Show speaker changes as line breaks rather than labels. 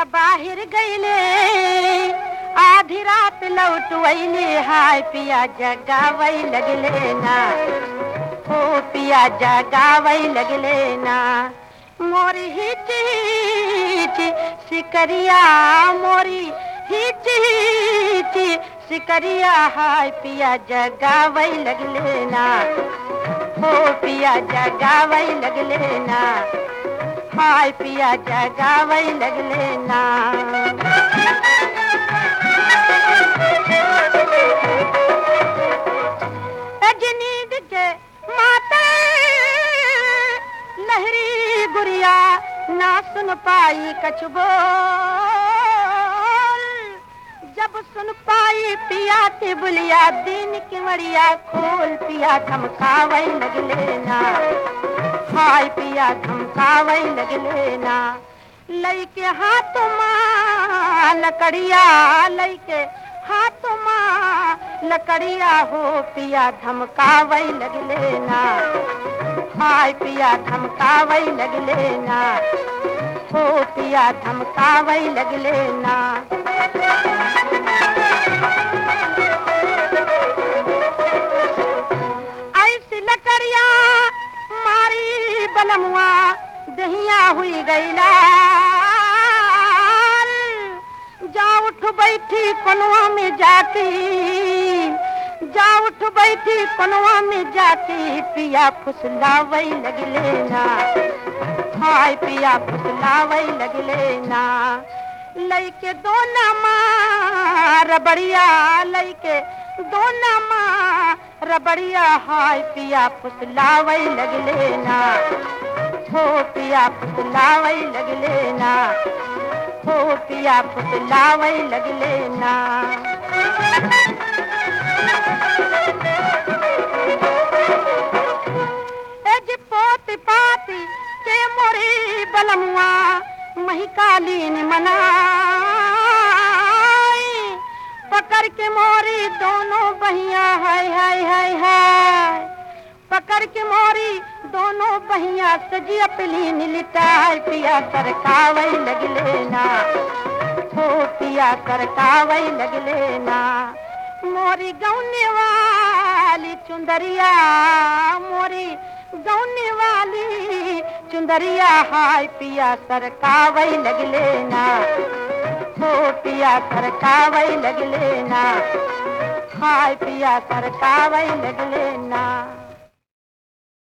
पिया बाहर गईले आधी रात लौट वैले हाय पिया जगावई लगले ना ओ पिया जगावई लगले ना मोरी हिची हिची सिकरिया मोरी हिची हिची सिकरिया हाय पिया जगावई लगले ना ओ पिया जगावई लगले ना हाय पिया जगावई लगले ना नींद के माते लहरी गुड़िया ना सुन पाई कछु बोल जब सुन पाई पिया की बुलिया दिन की मड़िया खोल पिया धमकावई लगले ना हाय पिया धमकावई लगले ना लइके हाथ मां लकड़िया लइके हाथ मां लकड़िया हो पिया धमकावई लगले ना हाय पिया धमकावई लगले ना हो पिया धमकावई लगले ना ऐसी लकड़िया मारी बलमुआ दहिया हुई गईला जा उठ बैठी कनुआ में जाती जा उठ बैठी कनुआ में जाती पिया फुसलावई लगले ना हाय पिया फुसलावई लगले ना लइके दोना मां रबड़िया लइके दोना मां रबड़िया हाय पिया फुसलावई लगले ना हो पिया फुसलावई लगले ना हो पिया फुसलावई लगले ना एज पोती पाती के मोरी बलमुआ महिकालीन मनाई पकड़ के मोरी दोनों बहिया हाय हाय हाय हाय पकड़ के मोरी दोनों बहिया सजिया पलीन लिटाई पिया सरकावई लगले ना हो पिया सरकावई लगले ना मोरी गौने वाली चुंदरिया मोरी गौने वाली चुंदरिया हाय पिया सरकावई लगले ना हो पिया सरकावई लगले ना हाय पिया सरकावई लगले ना